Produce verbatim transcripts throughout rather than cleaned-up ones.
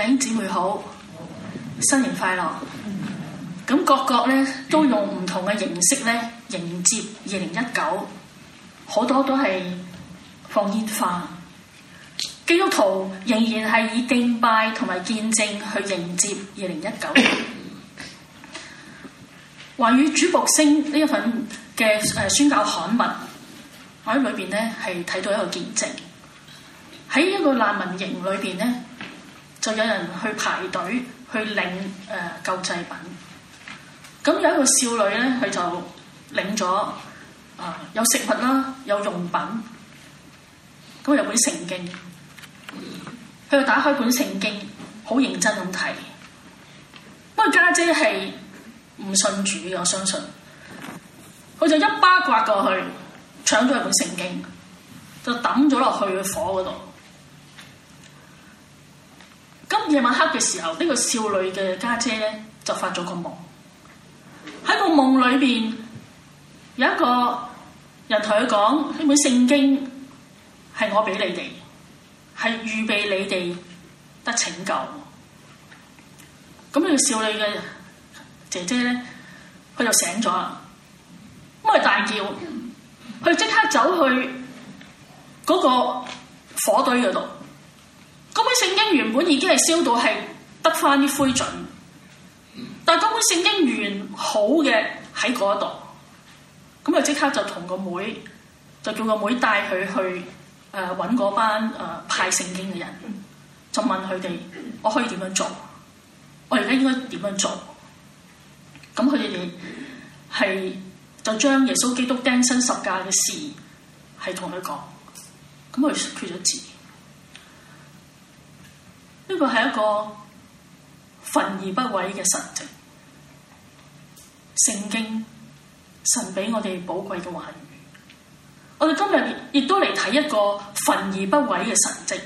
弟兄姊妹好，新年快樂！咁各國咧都用唔同嘅形式咧迎接二零一九，好多都係放煙花。基督徒仍然係以敬拜同埋見證去迎接二零一九。華語主僕聲呢一份嘅誒宣教刊物，我喺裏邊咧係睇到一個見證。喺一個難民營裏邊咧，就有人去排隊去領誒、呃、救濟品。咁有一個少女咧，佢就領咗啊、呃、有食物啦，有用品，咁有本聖經。佢就打開本聖經，好認真咁睇。不過家姐係唔信主嘅，我相信。佢就一巴刮過去，搶咗佢本聖經，就抌咗落去個火嗰度。咁夜晚黑嘅時候，呢、這個少女嘅家姐咧就發咗個夢。喺個夢裏邊，有一個人同佢講：呢本聖經係我俾你哋，係預備你哋得拯救。咁呢個少女嘅姐姐咧，佢就醒咗啦，咁佢大叫，佢即刻走去嗰個火堆嗰度。嗰本聖經原本已經係燒到係得返啲灰燼，但係嗰本聖經原好嘅喺嗰度，咁佢即刻就同個妹，就叫個妹帶佢去誒揾嗰班誒、呃、派聖經嘅人，就問佢哋：我可以點樣做？我而家應該點樣做？咁佢哋係就將耶穌基督釘身十架嘅事係同佢講，咁佢決咗志。呢個係一個焚而不毀嘅神蹟，聖經神俾我哋寶貴嘅話語。我哋今日亦都嚟睇一個焚而不毀嘅神蹟。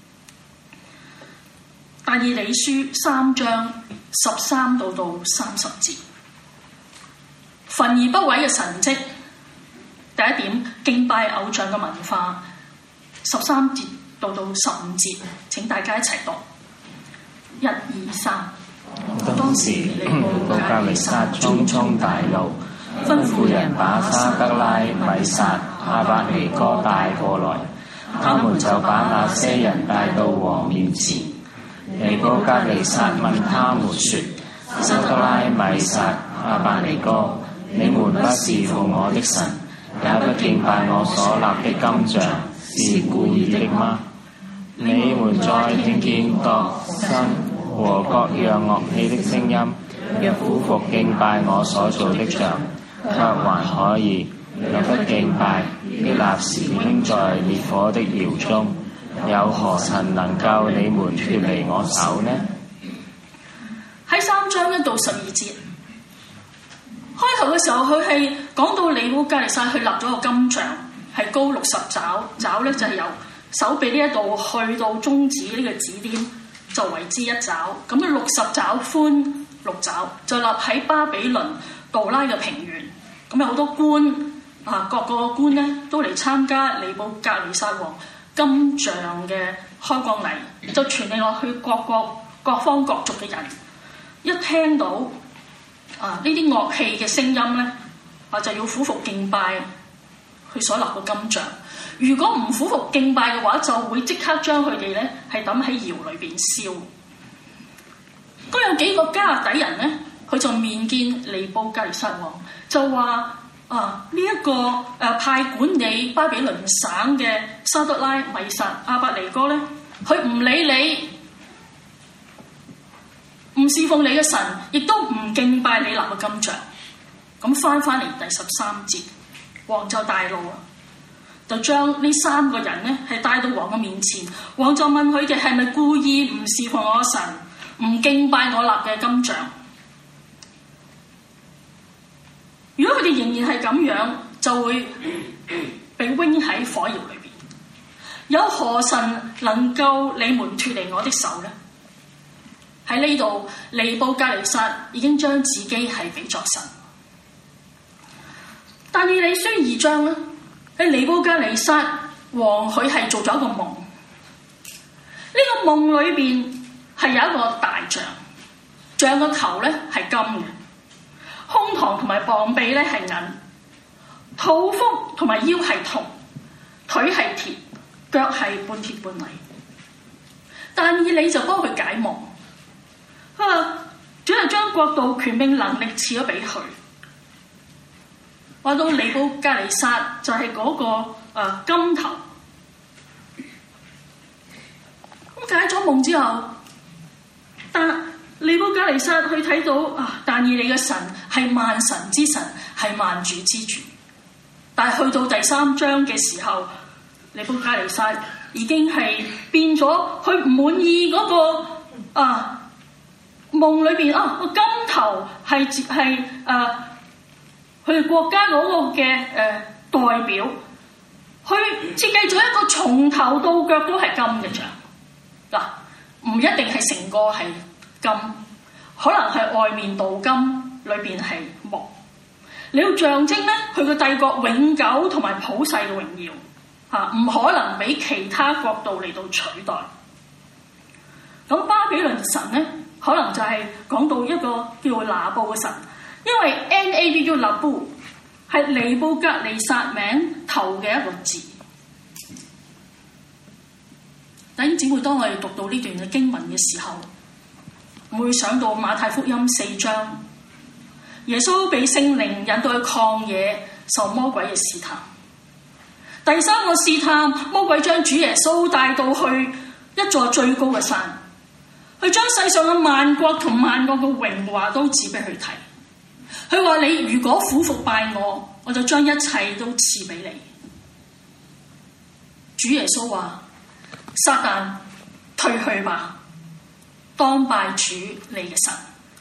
但以理書三章十三到到三十節，焚而不毀嘅神蹟。第一點，敬拜偶像嘅文化，十三節到到十五節，請大家一齊讀。一二三。當時尼布甲尼撒沖沖大怒，吩咐人把沙得拉、米煞、亞伯尼歌帶過來，他們就把那些人帶到王面前。尼布甲尼撒問他們說：沙得拉、米煞、亞伯尼歌，你們不侍奉我的神，也不敬拜我所立的金像，是故意的嗎？你們再聽見角聲和各樣樂器的聲音，若俯伏敬拜我所做的像，卻還可以；若不敬拜，必立時扔在烈火的窯中，有何神能救你們脫離我手呢？喺三章一到十二節，開頭嘅時候，佢係講到尼布甲尼撒去立咗個金像，係高六十肘，肘咧就係由手臂呢一度去到中指呢個指點，就為之一肘。咁咧六十肘寬六肘，就立喺巴比倫杜拉嘅平原。咁有好多官啊，各個官咧都嚟參加尼布甲尼撒王金像嘅開光禮，就傳遞落去各國各方各族嘅人。一聽到啊呢啲樂器嘅聲音咧，啊就要俯伏敬拜佢所立嘅金像。如果唔俯伏敬拜嘅話，就會即刻將佢哋咧係抌喺窯裏邊燒。咁有幾個加勒底人咧，佢就面見尼布甲尼撒王，就話啊呢一、這個誒、啊、派管理巴比倫省嘅沙得拉、米煞、亞伯尼歌咧，佢唔理你，唔侍奉你嘅神，亦都唔敬拜你立嘅金像。咁翻翻嚟第十三節，王就大怒啊！就將呢三個人咧係帶到王嘅面前，王就問佢哋係咪故意唔侍奉我嘅神，唔敬拜我立嘅金像？如果佢哋仍然係咁樣，就會被扔喺火窯裏邊。有何神能夠你們脫離我的手呢？喺呢度，尼布甲尼撒已經將自己係比作神。但以理書二章咧，喺尼布甲尼撒王佢係做咗一個夢，呢、這個夢裏邊係有一個大象，象個頭咧係金嘅，胸膛同埋膀臂咧係銀，肚腹同埋腰係銅，腿係鐵，腳係半鐵半泥。但以理就幫佢解夢，佢話主係將國度、權柄、能力賜咗俾佢。話到尼布甲尼撒就係嗰、那個誒、呃、金頭。咁解咗夢之後，但尼布甲尼撒佢睇到啊，但以理嘅神係萬神之神，係萬主之主。但係去到第三章嘅時候，尼布甲尼撒已經係變咗，佢唔滿意嗰、那個啊夢裏邊啊個金頭係係誒佢哋國家嗰個嘅誒、呃、代表，佢設計咗一個從頭到腳都係金嘅像。嗱，唔一定係成個係金，可能係外面鍍金，裏邊係木。你要象徵咧，佢個帝國永久同埋普世嘅榮耀嚇，唔可能俾其他國度嚟到取代。咁巴比倫神咧，可能就係講到一個叫做拿布嘅神，因為 N A B 叫拿布，係尼布甲尼撒名頭嘅一個字。弟兄姊妹，當我哋讀到呢段嘅經文嘅時候，我會想到馬太福音四章，耶穌被聖靈引到去曠野受魔鬼嘅試探。第三個試探，魔鬼將主耶穌帶到去一座最高嘅山，佢將世上嘅萬國同萬國嘅榮華都指俾佢睇。佢話：你如果俯伏拜我，我就將一切都賜俾你。主耶穌話：撒旦，退去吧，當拜主你嘅神。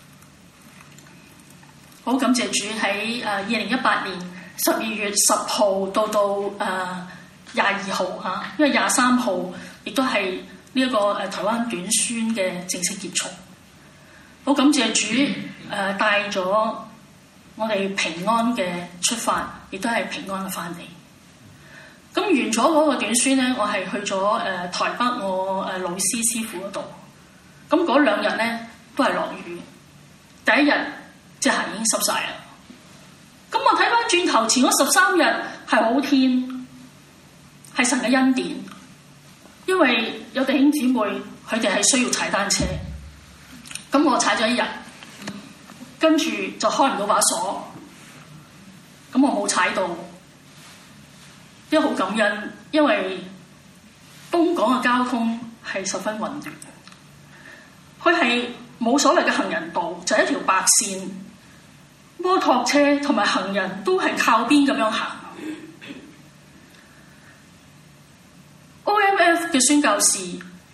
好感謝主喺誒二零一八年十二月十號到到誒廿二號嚇，因為廿三號亦都係呢一個誒台灣短宣嘅正式結束。好感謝主誒、呃、帶咗我哋平安嘅出發，亦都係平安嘅翻嚟。咁完咗嗰個短宣咧，我係去咗誒、呃、台北我誒老師師傅嗰度。咁嗰兩日咧都係落雨，第一日隻鞋已經濕晒啦。咁我睇翻轉頭前嗰十三日係好天，係神嘅恩典，因為有弟兄姊妹佢哋係需要踩單車。咁我踩咗一日，跟住就開唔到把鎖，咁我冇踩到。因為好感恩，因為東港嘅交通係十分混亂，佢係冇所謂嘅行人道，就係一條白線，摩托車同埋行人都係靠邊咁樣行。O M F 嘅宣教士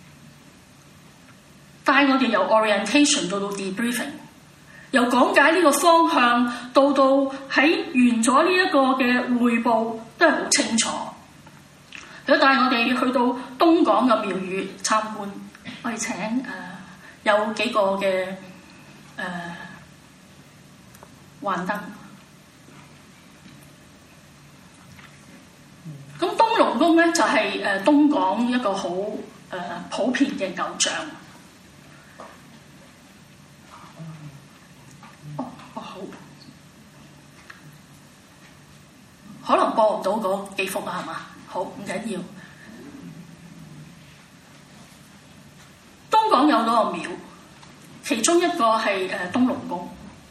帶我哋由 orientation 到到 debriefing， 由講解呢個方向到到喺完咗呢一個嘅彙報都係好清楚。佢帶我哋去到東港嘅廟宇參觀，我哋請誒、呃、有幾個嘅誒幻燈。咁東龍宮咧就係、是、誒、呃、東港一個好誒、呃、普遍嘅偶像。哦哦好，可能播唔到嗰幾幅啊，係嘛？好，唔緊要。東港有嗰個廟，其中一個係誒東龍宮。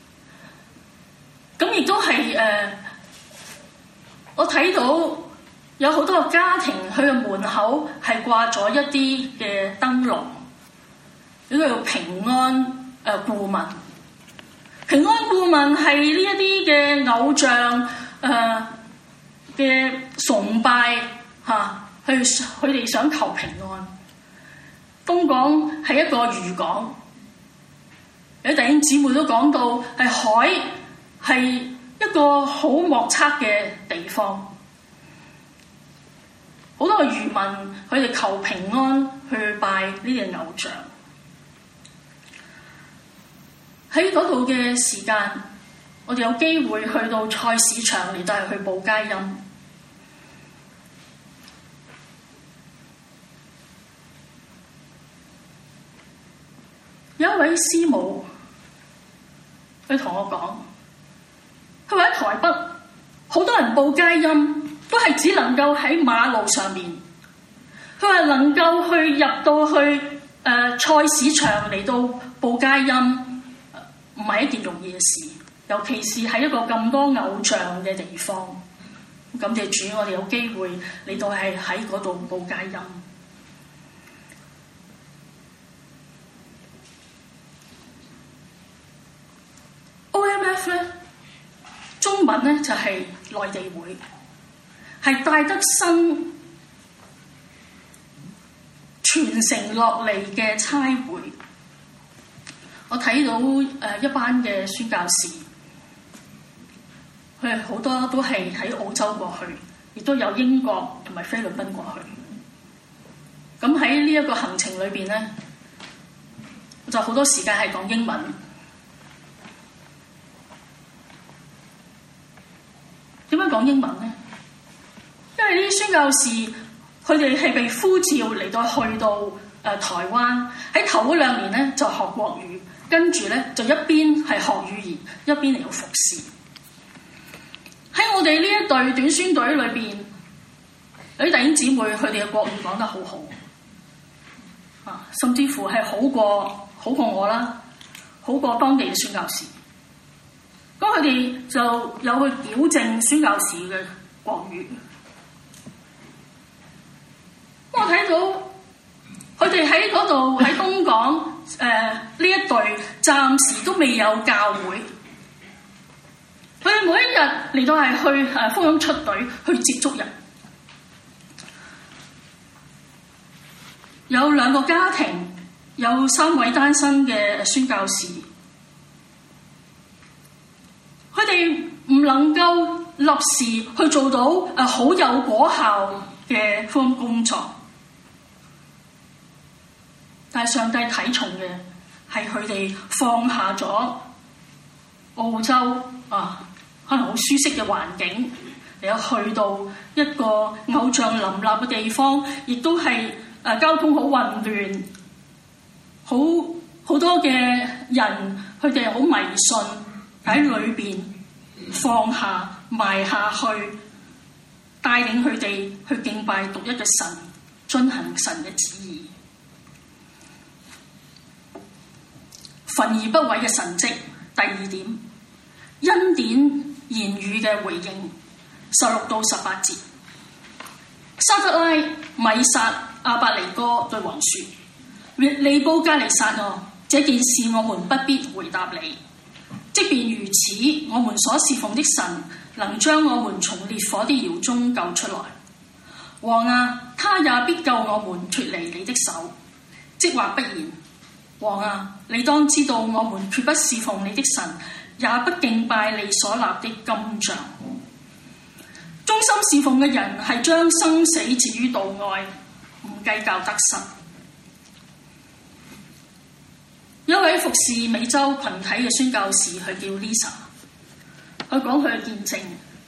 咁亦都係誒、呃，我睇到有好多個家庭，佢嘅門口係掛咗一啲嘅燈籠，呢個叫平安誒、呃、顧問。平安顧問係呢一啲嘅偶像誒。呃嘅崇拜嚇，去佢哋想求平安。東港係一個漁港，有弟兄姊妹都講到係海係一個好莫測嘅地方，好多個漁民佢哋求平安去拜呢啲偶像。喺嗰度嘅時間，我哋有機會去到菜市場嚟，帶去報佳音。 有一位師母，佢同我講，佢話喺台北好多人報佳音都係只能夠喺馬路上面，佢話能夠去入到去誒、呃、菜市場嚟到報佳音，唔係一件容易嘅事，尤其是喺一個咁多偶像嘅地方。感謝主，我哋有機會嚟到係喺嗰度報佳音。O M F 咧，中文咧就係、是、內地會，係戴德生傳承落嚟嘅差會。我睇到誒、呃、一班嘅宣教士，佢哋好多都係喺澳洲過去，亦都有英國同埋菲律賓過去。咁喺呢一個行程裏邊咧，就好多時間係講英文。點樣講英文咧？因為呢啲宣教士，佢哋係被呼召嚟到去到誒、呃、台灣，喺頭嗰兩年咧就學國語，跟住咧就一邊係學語言，一邊嚟到服侍。喺我哋呢一隊短宣隊裏邊，有啲弟兄姊妹佢哋嘅國語講得好好，啊，甚至乎係好過好過我啦，好過當地嘅宣教士。咁佢哋就有去矯正宣教士嘅國語。我睇到佢哋喺嗰度喺東港誒呢一隊暫時都未有教會，佢哋每一日嚟到係去誒福音出隊去接觸人。有兩個家庭，有三位單身嘅宣教士。佢哋唔能夠立時去做到誒好有果效嘅福音工作，但係上帝睇重嘅係佢哋放下咗澳洲啊，可能好舒適嘅環境，嚟到去到一個偶像林立嘅地方，亦都係誒交通好混亂，好好多嘅人，佢哋好迷信。喺裏邊放下埋下去，帶領佢哋去敬拜獨一嘅神，遵行神嘅旨意。焚而不毀嘅神蹟。第二點，恩典言語嘅回應，十六到十八節。沙得拉、米煞、亞伯尼哥對王說：尼布甲尼撒哦，這件事我們不必回答你。即便如此，我們所侍奉的神能將我們從烈火的窯中救出來。王啊，他也必救我們脫離你的手。即或不然，王啊，你當知道我們決不侍奉你的神，也不敬拜你所立的金像。忠心侍奉嘅人係將生死置於度外，唔計較得失。有一位服侍美洲群體嘅宣教士，佢叫 Lisa， 佢講佢嘅見證。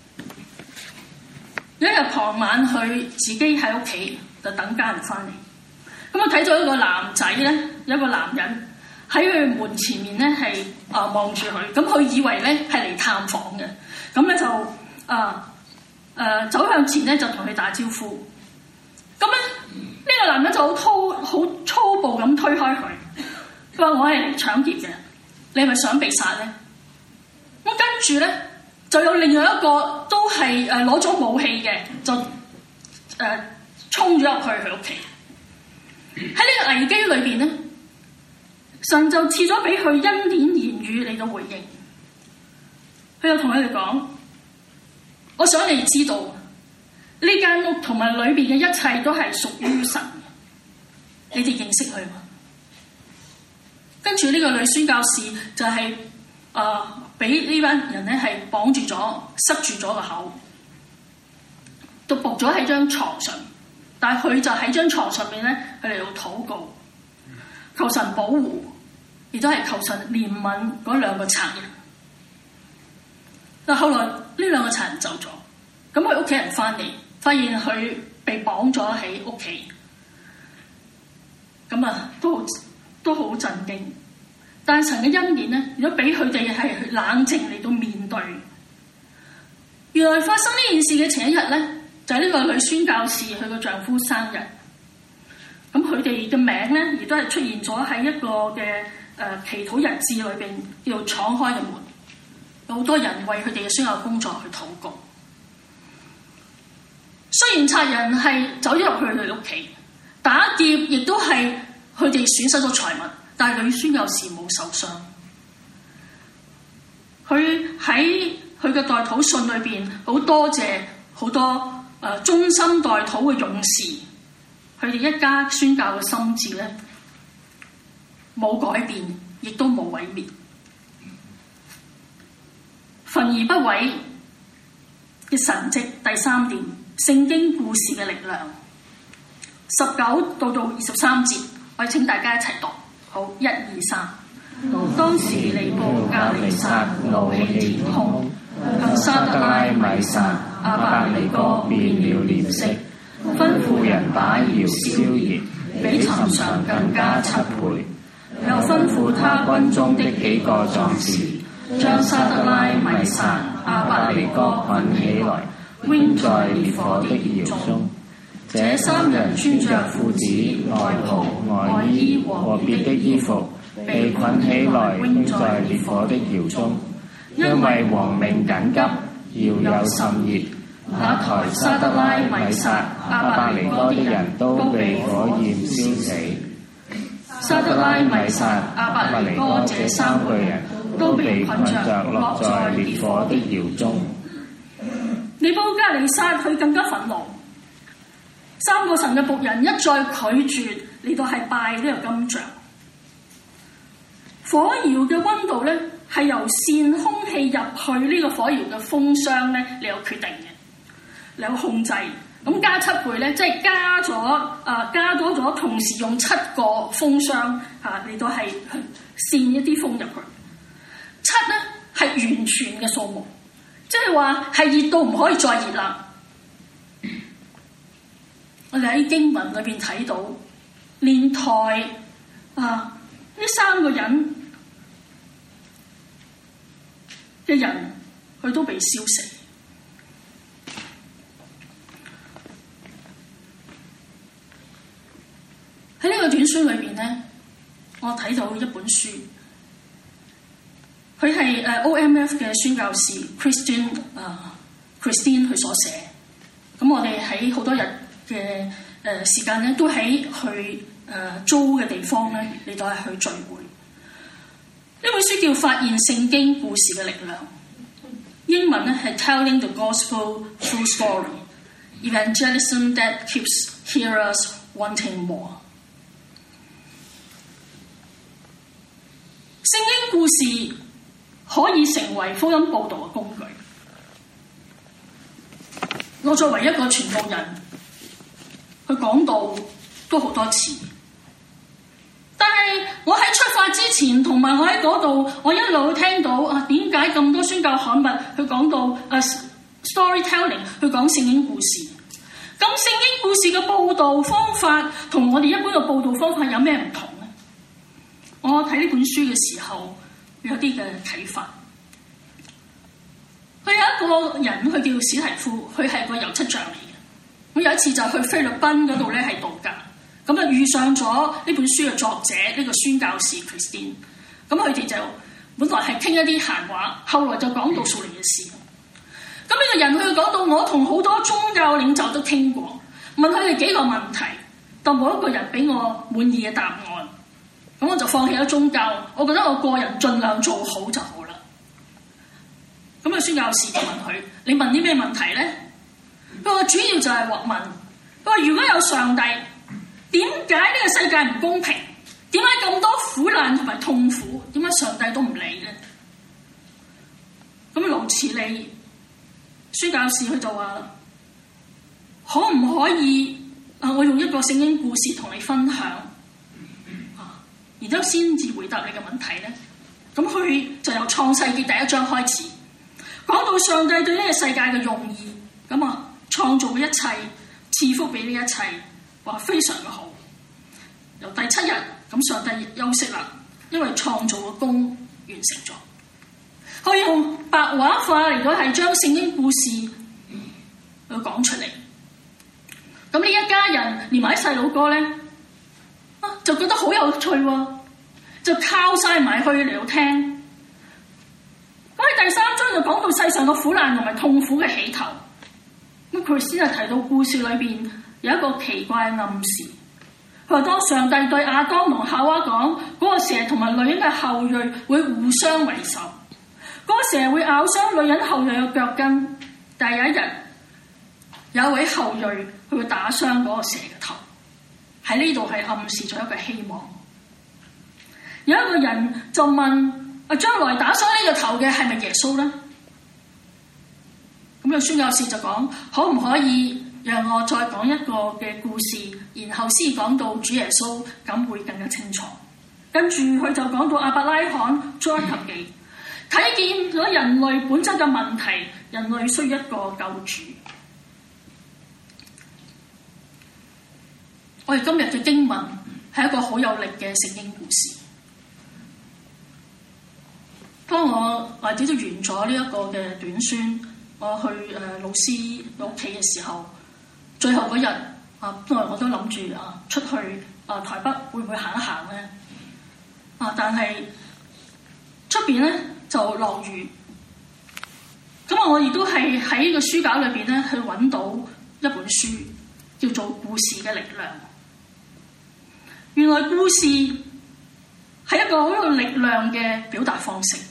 有一日傍晚，佢自己喺屋企就等家人翻嚟，咁我睇咗一個男仔咧，有一個男人喺佢門前面咧係啊望住佢，咁佢以為咧係嚟探訪嘅，咁咧就啊誒、啊、走向前咧就同佢打招呼，咁咧呢、這個男人就好粗好粗暴咁推開佢。佢話：我係嚟搶劫嘅，你係咪想被殺咧？咁跟住咧，就有另外一個都係誒攞咗武器嘅，就誒、呃、衝咗入去佢屋企。喺呢個危機裏邊咧，神就賜咗俾佢恩典言語嚟到回應。佢又同佢哋講：我想你知道，呢間屋同埋裏邊嘅一切都係屬於神嘅，你哋認識佢嗎？跟住呢個女宣教士就係誒俾呢班人咧係綁住咗，塞住咗個口，就伏咗喺張床上。但係佢就喺張床上面咧，佢嚟到禱告，求神保護，亦都係求神憐憫嗰兩個賊人。但後來呢兩個賊人走咗，咁佢屋企人翻嚟，發現佢被綁咗喺屋企，咁啊都好都好震驚。 但神嘅恩典咧，如果俾佢哋係冷靜嚟到面對。原來發生呢件事嘅前一日咧，就係、是、呢個女宣教士佢個丈夫生日。咁佢哋嘅名咧，亦都係出現咗喺一個嘅誒、呃、祈禱日誌裏邊，叫做敞開嘅門。有好多人為佢哋嘅宣教工作去禱告。雖然賊人係走咗入去佢哋屋企，打劫亦都係佢哋損失咗財物，但係女宣教士冇受傷。佢喺佢嘅代禱信裏邊，好多謝好多誒、呃、忠心代禱嘅勇士，佢哋一家宣教嘅心志咧冇改變，亦都冇毀滅。焚而不毀嘅神蹟，第三點，聖經故事嘅力量。十九到到二十三節，我哋請大家一齊讀。好，一二三。當時尼布甲尼撒怒氣填胸，向沙得拉、米煞、亞伯尼歌變了臉色，吩咐人把窯燒熱，比尋常更加七倍。又吩咐他軍中的幾個壯士，將沙得拉、米煞、亞伯尼歌捆起來，扔在烈火的窯中。這三人穿着褲子、外袍、外衣和別的衣服，被捆起來扔在烈火的窯中。因為王命緊急，窯又甚熱，那抬沙得拉、米煞、亞伯尼歌的人都被火焰燒死。沙得拉、米煞、亞伯尼歌這三個人都被捆着落在烈火的窯中。尼布甲尼撒佢更加憤怒，三個神嘅僕人一再拒絕嚟到係拜呢個金像。火窯嘅溫度咧係由扇空氣入去呢個火窯嘅風箱咧嚟有決定嘅，你有控制。咁加七倍咧，即係加咗啊、呃，加多咗，同時用七個風箱嚇嚟到係扇一啲風入去。七咧係完全嘅數目，即係話係熱到唔可以再熱啦。我哋喺經文裏邊睇到，連台啊呢三個人嘅人，佢都被燒死。喺呢個短書裏邊咧，我睇到一本書，佢係誒 O M F 嘅宣教士 Christian 啊 Christine 佢所寫。咁我哋喺好多日嘅誒時間咧，都喺去誒、呃、租嘅地方咧嚟到係去聚會。呢本書叫《發現聖經故事嘅力量》，英文咧係 Telling the Gospel True Story: Evangelism that keeps hearers wanting more。聖經故事可以成為福音報導嘅工具。我作為一個傳道人，去講道都好多次，但係我喺出發之前，同埋我喺嗰度，我一路聽到啊，點解咁多宣教刊物去講到啊 storytelling 去講聖經故事？咁聖經故事嘅報導方法同我哋一般嘅報導方法有咩唔同？我睇呢本書嘅時候，有啲嘅啟發。佢有一個人，佢叫史提夫，佢係個油漆匠嚟嘅。我有一次就去菲律賓嗰度咧，係度假，咁啊遇上咗呢本書嘅作者呢、這個宣教士 Christine。咁佢哋就本來係傾一啲閒話，後來就講到屬靈嘅事。咁呢個人佢講到，我同好多宗教領袖都傾過，問佢哋幾個問題，但冇一個人俾我滿意嘅答案。咁我就放棄咗宗教，我覺得我個人盡量做好就好啦。咁啊，宣教士就問佢：你問啲咩問題咧？佢話主要就係話問，佢話如果有上帝，點解呢個世界唔公平？點解咁多苦難同埋痛苦？點解上帝都唔理咧？咁盧茨理宣教士佢就話啦：可唔可以啊？我用一個聖經故事同你分享。然之後先至回答你嘅問題咧，咁佢就由創世記第一章開始，講到上帝對呢個世界嘅用意，咁啊創造嘅一切，賜福俾呢一切，話非常嘅好。由第七日，咁上帝休息啦， 因為創造嘅功完成咗。可以用白話化嚟到係將聖經故事去講出嚟。咁呢一家人連埋啲細佬哥咧，啊就覺得好有趣喎，就靠晒埋去嚟到聽。咁喺第三章就講到世上嘅苦難同埋痛苦嘅起頭。咁佢先係提到故事裏邊有一個奇怪嘅暗示。佢話當上帝對亞當同夏娃講，嗰個蛇同埋女人嘅後裔會互相為仇。嗰個蛇會咬傷女人後裔嘅腳跟，但係有一日有一位後裔佢會打傷嗰個蛇嘅頭。喺呢度係暗示咗一個希望。有一個人就問：啊，將來打傷呢個頭嘅係咪耶穌呢？咁有宣教士就講：可唔可以讓我再講一個嘅故事，然後先講到主耶穌，咁會更加清楚。跟住佢就講到亞伯拉罕、出埃及記。睇見咗人類本質嘅問題，人類需要一個救主。我哋今日嘅經文係一個好有力嘅聖經故事。當我或者都完咗呢一個嘅短宣，我去誒、呃、老師屋企嘅時候，最後嗰日啊，因為我都諗住啊出去啊台北會唔會行一行咧？啊，但係出邊咧就落雨，咁啊我亦都係喺個書架裏邊咧去揾到一本書，叫做《故事嘅力量》。原來故事係一個好有力量嘅表達方式。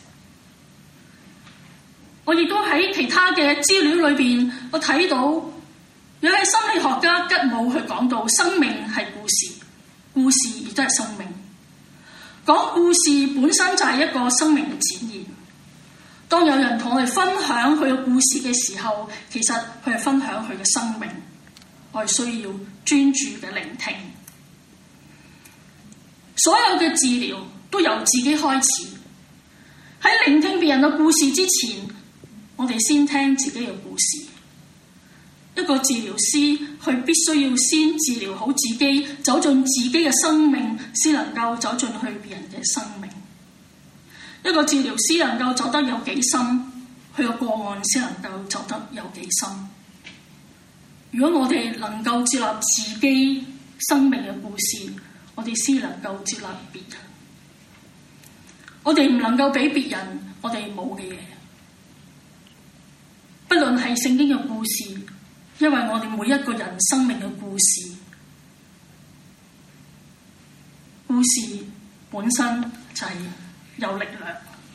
我亦都喺其他嘅資料裏邊，我睇到有位心理學家吉姆去講到，生命係故事，故事亦都係生命。講故事本身就係一個生命嘅展現。當有人同我哋分享佢嘅故事嘅時候，其實佢係分享佢嘅生命。我哋需要專注嘅聆聽。所有嘅治療都由自己開始。喺聆聽別人嘅故事之前，我哋先聽自己嘅故事。一個治療師，佢必須要先治療好自己，走進自己嘅生命，先能夠走進去別人嘅生命。一個治療師能夠走得有幾深，佢個個案先能夠走得有幾深。如果我哋能夠接納自己生命嘅故事，我哋先能夠接納別人。我哋唔能夠俾別人我哋冇嘅嘢，不論係聖經嘅故事，因為我哋每一個人生命嘅故事，故事本身就係有力量。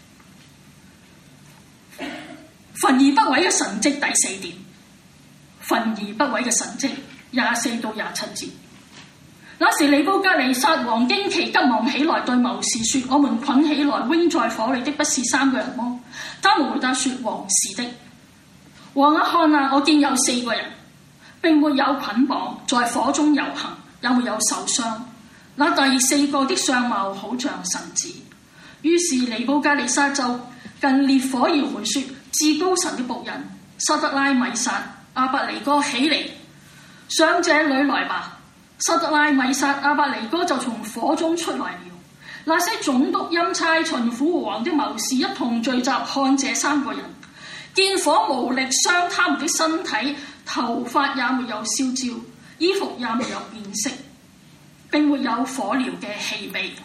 焚而不毀嘅神蹟第四點，焚而不毀嘅神蹟廿四到廿七節。那時尼布甲尼撒王驚奇急忙起來，對謀士說：我們捆起來扔在火裏的不是三個人麼？他們回答說：王是的。王啊，看啊，我見有四個人，並沒有捆綁，在火中遊行，也沒有受傷。那第四個的相貌好像神子。於是尼布甲尼撒就近烈火窯門說：至高神的僕人沙得拉、米煞、亞伯尼哥起嚟，上這裏來吧。沙得拉、米煞、亞伯尼哥就從火中出來了。那些總督、欽差、巡撫和王的謀士一同聚集，看這三個人，見火無力傷他們的身體，頭髮也沒有燒焦，衣服也沒有變色，並沒有火燎嘅氣味。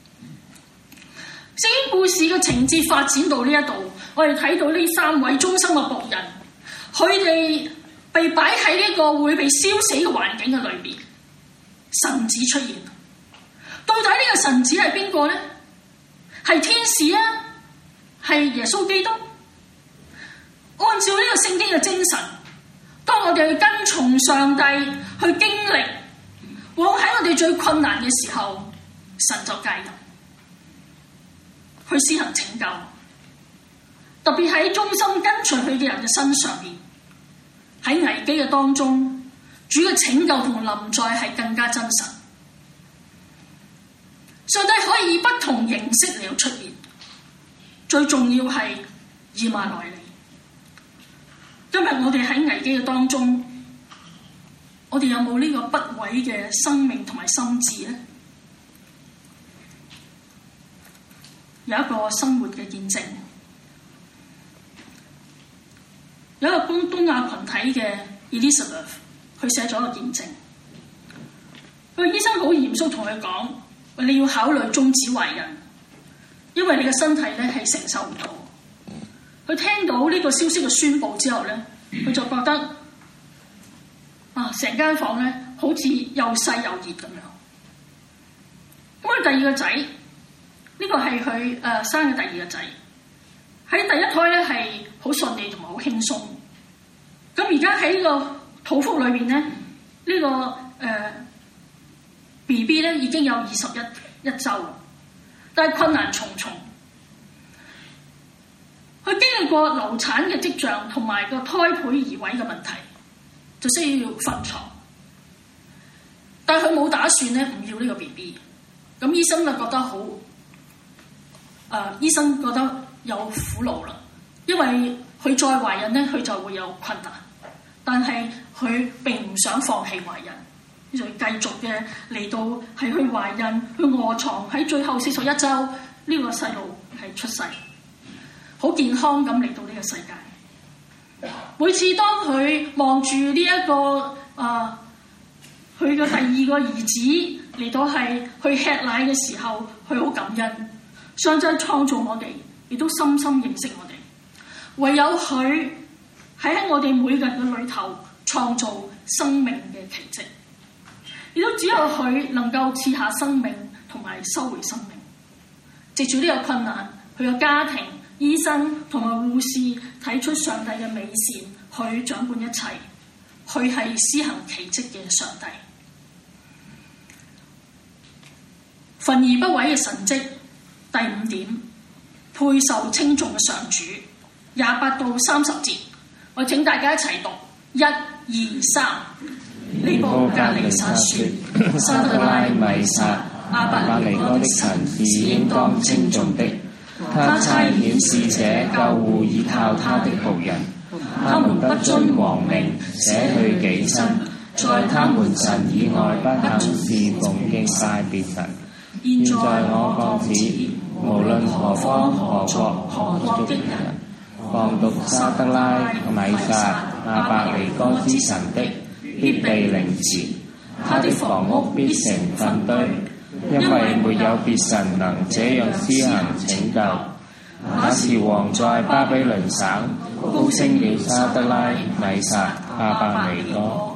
聖經故事嘅情節發展到呢一度，我哋睇到呢三位忠心嘅僕人，佢哋被擺喺呢個會被燒死嘅環境嘅裏邊。神子出現，到底呢個神子係邊個呢？係天使啊？係耶穌基督？按照呢個聖經嘅精神，當我哋去跟從上帝去經歷，往喺我哋最困難嘅時候，神就介入，去施行拯救。特別喺忠心跟隨佢嘅人嘅身上面，喺危機嘅當中，主嘅拯救同臨在係更加真實。上帝可以以不同形式嚟出現，最重要係以馬內利。今日我哋喺危機嘅當中，我哋有冇呢個不毀嘅生命同埋心志呢？ 有一個生活嘅見證。有一個東東亞群體嘅 Elizabeth， 佢寫咗一個見證。個醫生好嚴肅同佢講：你要考慮終止懷孕，因為你嘅身體咧係承受唔到。佢聽到呢個消息嘅宣佈之後咧，佢就覺得啊，成間房咧好似又細又熱咁樣。咁佢第二個仔，呢、這個係佢誒生嘅第二個仔，喺第一胎咧係好順利同埋好輕鬆。咁而家喺呢個肚腹裏邊咧，呢、這個誒、呃、B B 咧已經有二十一一週，但係困難重重。佢經歷過流產嘅跡象同埋個胎盤移位嘅問題，就需要分床。但係佢冇打算咧唔要呢個 B B。咁醫生就覺得好，誒、呃、醫生覺得有苦惱啦，因為佢再懷孕咧，佢就會有困難。但係佢並唔想放棄懷孕，就繼續嘅嚟到係去懷孕，去臥床，喺最後四十一週呢、這個細路係出世，好健康咁嚟到呢個世界。每次當佢望住呢一個啊，佢、呃、嘅第二個兒子嚟到係去吃奶嘅時候，佢好感恩。上帝創造我哋，亦都深深認識我哋。唯有佢喺喺我哋每個人嘅裏頭創造生命嘅奇蹟，亦都只有佢能夠賜下生命同埋收回生命。藉住呢個困難，佢嘅家庭、醫生同埋護士睇出上帝嘅美善，佢掌管一切，佢係施行奇蹟嘅上帝。焚而不毀嘅神蹟，第五點，配受稱頌嘅上主，廿八到三十節，我請大家一齊讀，一、二、三。尼布甲尼撒說：沙得拉、米煞、亞伯尼歌的神是應當稱頌的。他差遣使者救護依靠他的僕人，他們不遵王命，捨去己身，在他們神以外不肯侍奉敬拜別神。現在我降旨，無論何方何國何國的人，謗讟沙得拉、米煞、亞伯尼歌之神的，必被凌遲，他的房屋必成糞堆，因為沒有別神能這樣施行拯救。那時王在巴比倫省高升了沙得拉、米煞、亞伯尼歌。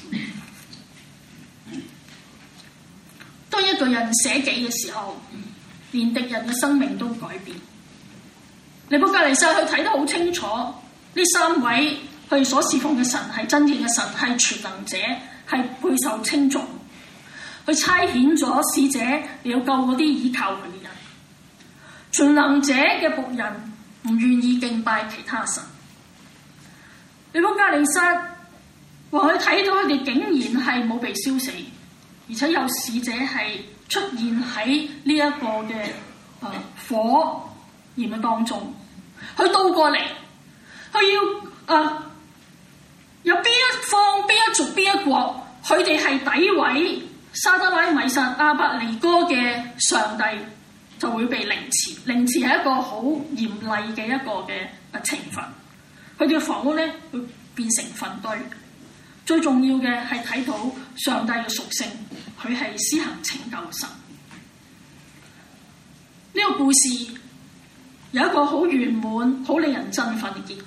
當一個人捨己嘅時候，連敵人嘅生命都改變。尼布甲尼撒佢睇得好清楚，呢三位佢所侍奉嘅神係真正嘅神，係全能者，係配受稱頌。佢差遣咗使者嚟救嗰啲依靠佢嘅人。全能者嘅僕人唔願意敬拜其他神。尼布甲尼撒話佢睇到佢哋竟然係冇被燒死，而且有使者係出現喺呢一個嘅誒、呃、火焰嘅當中，佢倒過嚟，佢要誒、呃、有邊一方、邊一族、邊一國，佢哋係詆毀沙得拉、米煞、亞伯尼歌嘅上帝，就會被凌遲。凌遲係一個好嚴厲嘅一個嘅誒懲罰。佢哋嘅房屋咧會變成糞堆。最重要嘅係睇到上帝嘅屬性，佢係施行拯救神。呢、這個故事有一個好圓滿、好令人振奮嘅結局。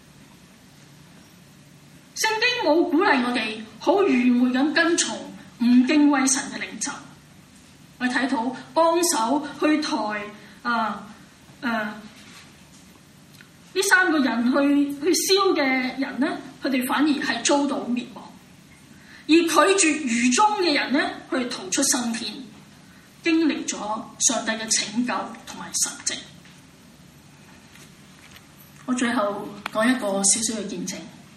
聖經冇鼓勵我哋好愚昧咁跟從唔敬畏神嘅領袖。我睇到幫手去抬啊誒呢三個人去去燒嘅人咧，佢哋反而係遭到滅亡；而拒絕愚忠嘅人咧，佢哋逃出生天，經歷咗上帝嘅拯救同埋神蹟。我最後講一個少少嘅見證。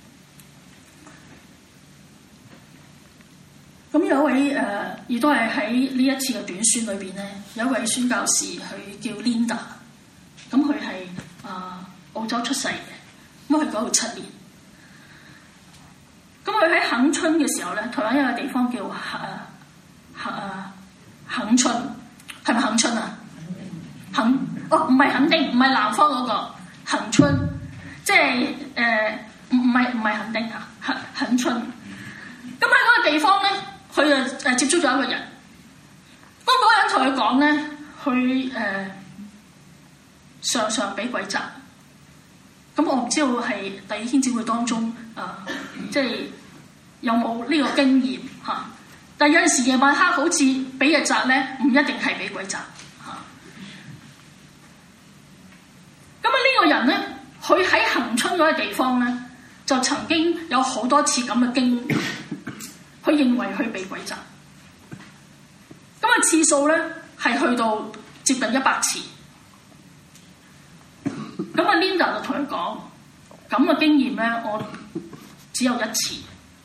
咁有一位誒，亦、呃、都係喺呢一次嘅短宣裏邊咧，有一位宣教士，佢叫 Linda。咁佢係啊澳洲出世嘅，咁佢嗰度七年。咁佢喺恆春嘅時候咧，台灣有個地方叫誒誒恆春，係咪恆春啊？恆哦哦，唔係墾丁，唔係南方嗰、那個恆春，即係誒唔唔係唔係墾丁嚇，恆恆春。咁喺嗰個地方咧，佢就誒接觸咗一個人。當嗰個人同佢講咧，佢誒、呃、常常俾鬼責。咁我唔知道係第二天姊妹當中啊、呃，即係有冇呢個經驗嚇、啊？但有陣時夜晚黑好似俾日責咧，唔一定係俾鬼責嚇。咁啊呢個人咧，佢喺恆春嗰個地方咧，就曾經有好多次咁嘅經驗，佢認為佢俾鬼責。咁啊次數咧係去到接近一百次。咁啊 Linda 就同佢講，咁嘅經驗咧，我只有一次。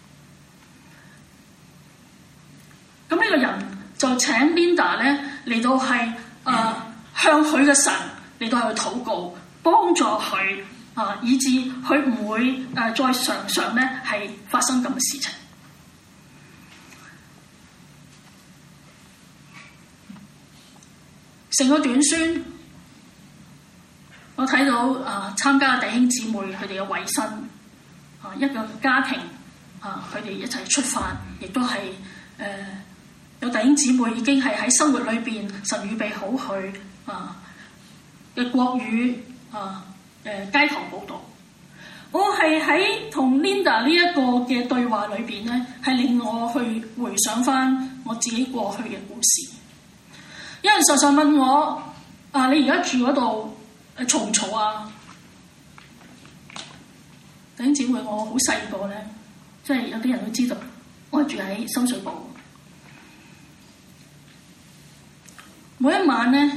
咁呢個人就請 Linda 咧嚟到係誒、呃、向佢嘅神嚟到去禱告，幫助佢啊、呃，以致佢唔會誒、呃、再常常咧係發生咁嘅事情。成個短宣，我睇到啊、呃、參加嘅弟兄姊妹佢哋嘅委身啊，一個家庭啊，佢、呃、哋一齊出發，亦都係誒。呃有弟兄姊妹已經係喺生活裏邊，神預備好佢啊嘅國語啊誒街堂佈道。我係喺同 Linda 呢一個嘅對話裏邊咧，係令我去回想翻我自己過去嘅故事。有人常常問我啊，你而家住嗰度誒嘈唔嘈啊？弟兄姊妹，我好細個咧，即係有啲人都知道，我住喺深水埗。每一晚咧，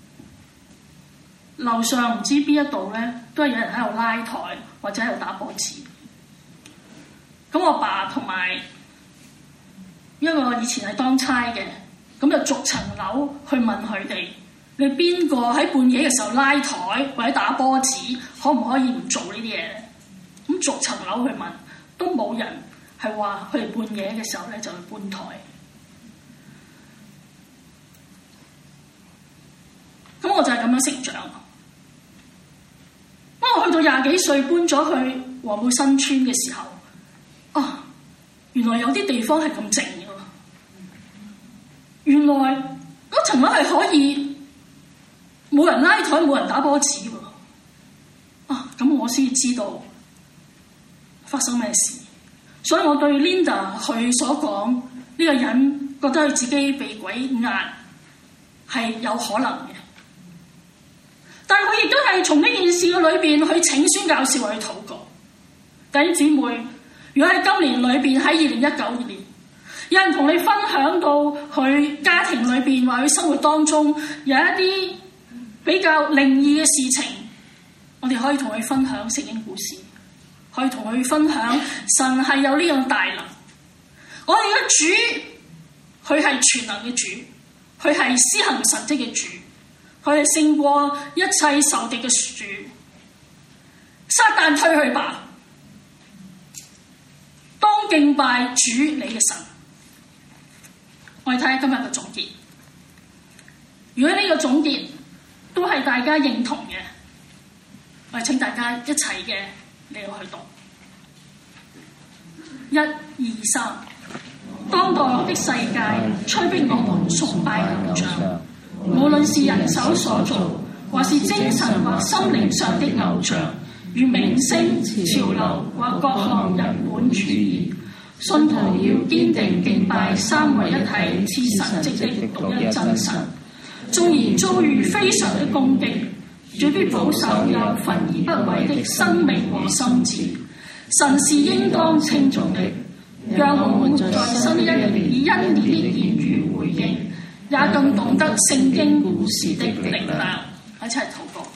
樓上唔知邊一度咧，都係有人喺度拉台或者喺度打波子。咁我爸同埋一個以前係當差嘅，咁就逐層樓去問佢哋：你邊個喺半夜嘅時候拉台或者打波子，可唔可以唔做呢啲嘢？咁逐層樓去問，都冇人係話佢哋半夜嘅時候咧就去搬台。咁我就係咁樣成長。當我去到廿幾歲搬咗去黃埔新村嘅時候，啊，原來有啲地方係咁靜嘅。原來嗰層樓係可以冇人拉台、冇人打波子喎。啊，咁我先知道發生咩事。所以我對 Linda 佢所講呢、呢個人覺得佢自己被鬼壓係有可能嘅。但係佢亦都係從呢件事嘅裏邊去請宣教士為佢禱告。弟兄姊妹，如果喺今年裏邊喺二零一九年，有人同你分享到佢家庭裏邊或佢生活當中有一啲比較靈異嘅事情，我哋可以同佢分享聖經故事，可以同佢分享神係有呢樣大能。我哋嘅主，佢係全能嘅主，佢係施行神蹟嘅主。佢哋勝過一切仇敵嘅主，撒旦退去吧，當敬拜主你嘅神。我哋睇下今日嘅總結。如果呢個總結都係大家認同嘅，我哋請大家一齊嘅嚟到去讀。一、二、三，當代的世界催逼我們崇拜偶像。無論是人手所做，或是精神或心靈上的偶像，如明星、潮流或各項人本主義，信徒要堅定敬拜三位一體賜神蹟的獨一真神。縱然遭遇非常的攻擊，主必保守有焚而不毀的生命和心智。神是應當稱頌的，讓我們在新一年以恩典的言語回應。也更懂得聖經故事的力量，一齊禱告。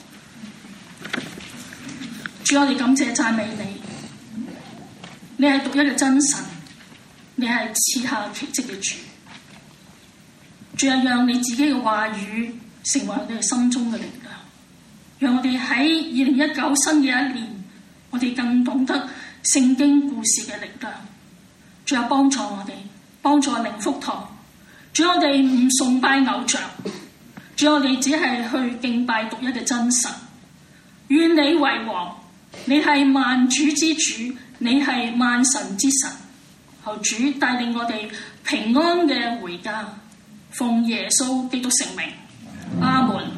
主，我哋感謝讚美你，你係獨一嘅真神，你係賜下奇蹟嘅主。主啊，讓你自己嘅話語成為我哋心中嘅力量，讓我哋喺二零一九新嘅一年，我哋更懂得聖經故事嘅力量。主啊，幫助我哋，幫助靈福堂。主，我哋唔崇拜偶像， 主，我哋只係去敬拜獨一嘅真神，願你為王，你係萬主之主，你係萬神之神。求主帶領我哋平安嘅回家，奉耶穌基督聖名，阿門。